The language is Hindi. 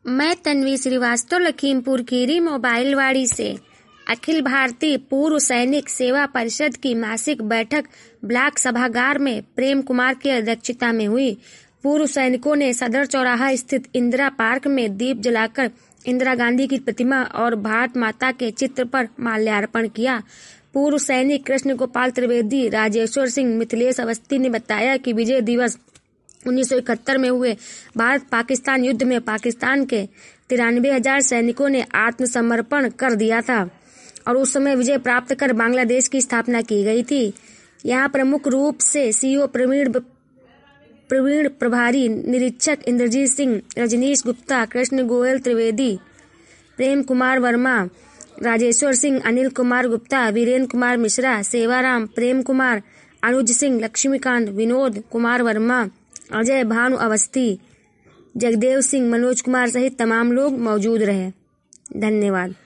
मैं तन्वी श्रीवास्तव लखीमपुर खीरी मोबाइलवाड़ी से। अखिल भारतीय पूर्व सैनिक सेवा परिषद की मासिक बैठक ब्लॉक सभागार में प्रेम कुमार की अध्यक्षता में हुई। पूर्व सैनिकों ने सदर चौराहा स्थित इंदिरा पार्क में दीप जलाकर इंदिरा गांधी की प्रतिमा और भारत माता के चित्र पर माल्यार्पण किया। पूर्व सैनिक कृष्ण गोपाल त्रिवेदी, राजेश्वर सिंह, मिथिलेश अवस्थी ने बताया कि विजय दिवस 1971 में हुए भारत पाकिस्तान युद्ध में पाकिस्तान के 93,000 सैनिकों ने आत्मसमर्पण कर दिया था और उस समय विजय प्राप्त कर बांग्लादेश की स्थापना की गई थी। यहाँ प्रमुख रूप से सीओ प्रवीण प्रभारी निरीक्षक इंद्रजीत सिंह, रजनीश गुप्ता, कृष्ण गोयल त्रिवेदी, प्रेम कुमार वर्मा, राजेश्वर सिंह, अनिल कुमार गुप्ता, वीरेंद्र कुमार मिश्रा, सेवाराम, प्रेम कुमार, अनुज सिंह, लक्ष्मीकांत, विनोद कुमार वर्मा, अजय भानु अवस्थी, जगदेव सिंह, मनोज कुमार सहित तमाम लोग मौजूद रहे। धन्यवाद।